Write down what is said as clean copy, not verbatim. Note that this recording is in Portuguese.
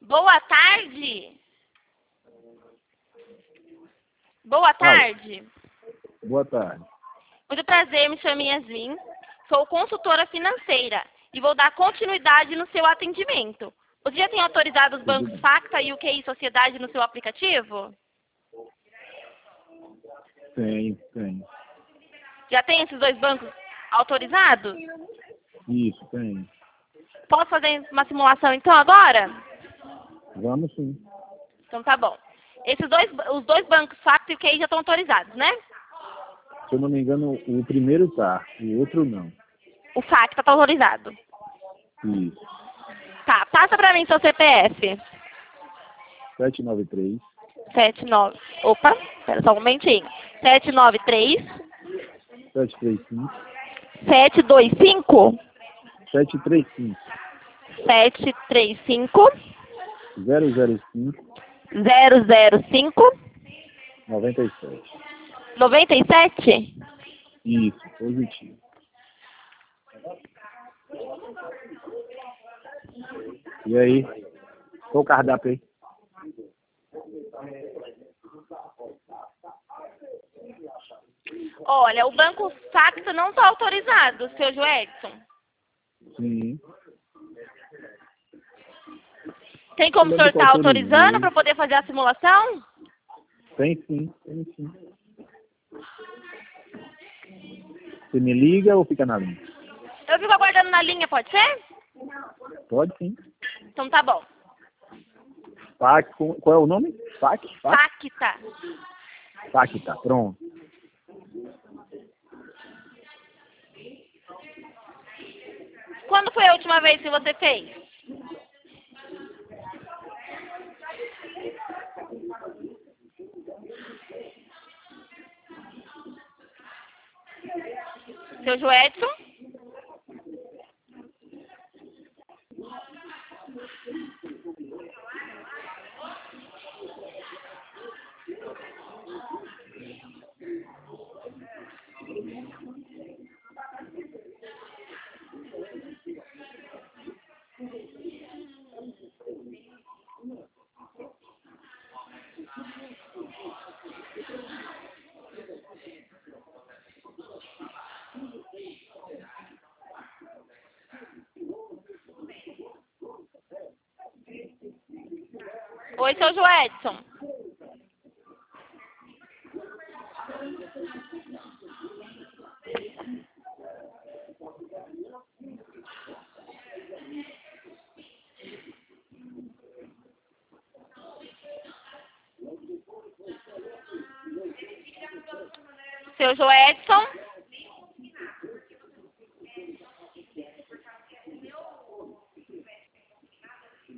Boa tarde. Boa tarde. Boa tarde. Muito prazer, me chamo Yasmin. Sou consultora financeira e vou dar continuidade no seu atendimento. Você já tem autorizado os bancos Facta e UQI Sociedade no seu aplicativo? Tem. Já tem esses dois bancos autorizados? Isso, tem. Posso fazer uma simulação então agora? Vamos sim. Então tá bom. Os dois bancos Facta e UQI já estão autorizados, né? Se eu não me engano, o primeiro tá, o outro não. O Facta está autorizado. Isso. Tá, passa pra mim seu CPF. 793 Opa, espera só um momentinho. 793 735 725 735 735 005 005 97. 97. Isso, positivo. E aí? Qual o cardápio aí? Olha, o banco Facta não está autorizado, seu Joedson. Sim. Tem como o senhor estar autorizando para poder fazer a simulação? Tem sim. Você me liga ou fica na linha? Eu fico aguardando na linha, pode ser? Pode sim. Então tá bom. Facta, qual é o nome? Facta? Facta, pronto. Quando foi a última vez que você fez? Seu Joedson? Oi, seu Joedson. Seu Joedson?